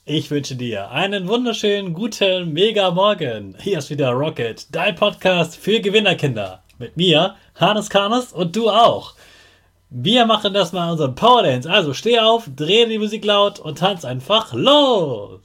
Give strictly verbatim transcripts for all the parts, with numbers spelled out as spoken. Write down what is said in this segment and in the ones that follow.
Ich wünsche dir einen wunderschönen, guten, mega Morgen. Hier ist wieder Rocket, dein Podcast für Gewinnerkinder. Mit mir, Hannes Karnes und du auch. Wir machen das mal unseren Power Dance. Also steh auf, dreh die Musik laut und tanz einfach los.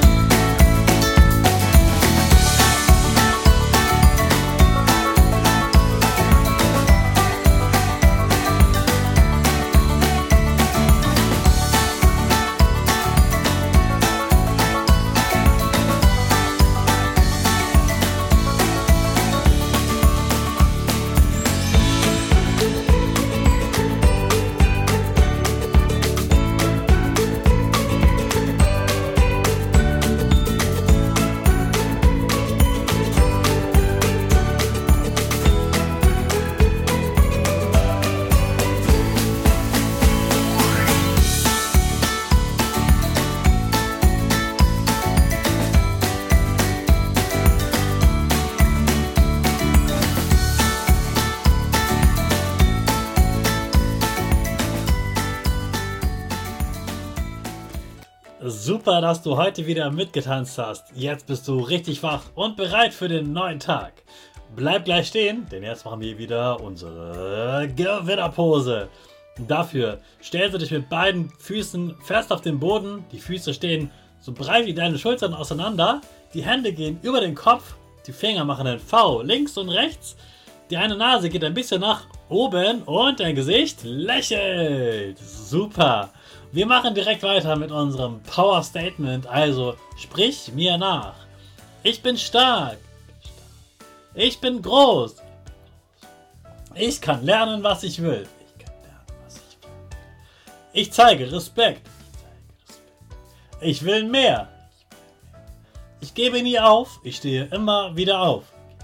Super, dass du heute wieder mitgetanzt hast. Jetzt bist du richtig wach und bereit für den neuen Tag. Bleib gleich stehen, denn jetzt machen wir wieder unsere Gewinnerpose. Dafür stellst du dich mit beiden Füßen fest auf den Boden. Die Füße stehen so breit wie deine Schultern auseinander. Die Hände gehen über den Kopf. Die Finger machen ein V links und rechts. Die eine Nase geht ein bisschen nach oben und dein Gesicht lächelt. Super. Wir machen direkt weiter mit unserem Power Statement, also sprich mir nach. Ich bin stark. Ich bin groß. Ich kann lernen, was ich will. Ich kann lernen, was ich will. Ich zeige Respekt. Ich will mehr. Ich gebe nie auf. Ich stehe immer wieder auf.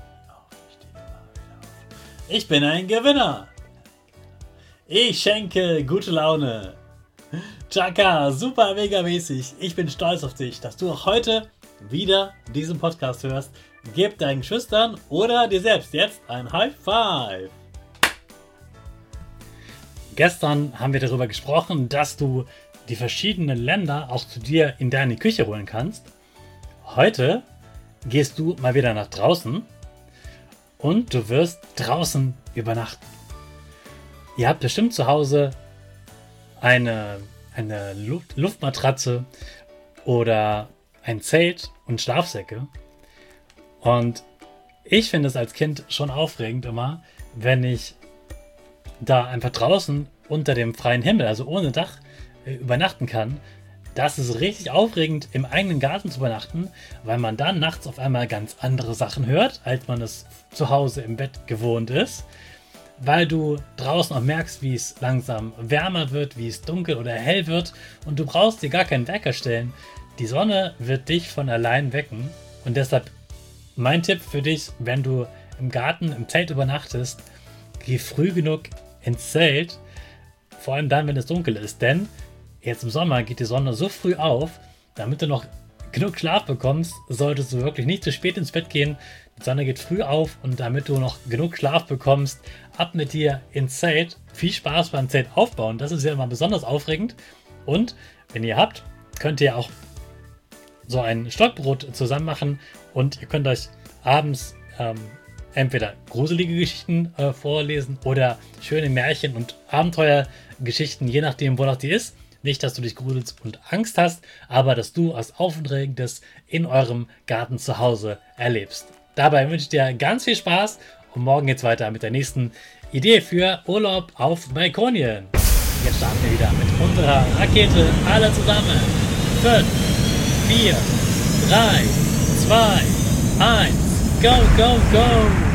Ich bin ein Gewinner. Ich schenke gute Laune. Chaka, super mega mäßig. Ich bin stolz auf dich, dass du auch heute wieder diesen Podcast hörst. Gib deinen Geschwistern oder dir selbst jetzt ein High Five. Gestern haben wir darüber gesprochen, dass du die verschiedenen Länder auch zu dir in deine Küche holen kannst. Heute gehst du mal wieder nach draußen und du wirst draußen übernachten. Ihr habt bestimmt zu Hause eine, eine Luft, Luftmatratze oder ein Zelt und Schlafsäcke. Und ich finde es als Kind schon aufregend immer, wenn ich da einfach draußen unter dem freien Himmel, also ohne Dach, äh, übernachten kann. Das ist richtig aufregend, im eigenen Garten zu übernachten, weil man dann nachts auf einmal ganz andere Sachen hört, als man es zu Hause im Bett gewohnt ist. Weil du draußen auch merkst, wie es langsam wärmer wird, wie es dunkel oder hell wird und du brauchst dir gar keinen Wecker stellen. Die Sonne wird dich von allein wecken und deshalb mein Tipp für dich, wenn du im Garten, im Zelt übernachtest, geh früh genug ins Zelt, vor allem dann, wenn es dunkel ist, denn jetzt im Sommer geht die Sonne so früh auf, damit du noch genug Schlaf bekommst, solltest du wirklich nicht zu spät ins Bett gehen. Die Sonne geht früh auf und damit du noch genug Schlaf bekommst, ab mit dir ins Zelt. Viel Spaß beim Zelt aufbauen, das ist ja immer besonders aufregend. Und wenn ihr habt, könnt ihr auch so ein Stockbrot zusammen machen und ihr könnt euch abends ähm, entweder gruselige Geschichten äh, vorlesen oder schöne Märchen und Abenteuergeschichten, je nachdem, wonach die ist. Nicht, dass du dich gruselst und Angst hast, aber dass du was Aufregendes in eurem Garten zu Hause erlebst. Dabei wünsche ich dir ganz viel Spaß und morgen geht's weiter mit der nächsten Idee für Urlaub auf Balkonien. Jetzt starten wir wieder mit unserer Rakete. Alle zusammen. fünf, vier, drei, zwei, eins. Go, go, go!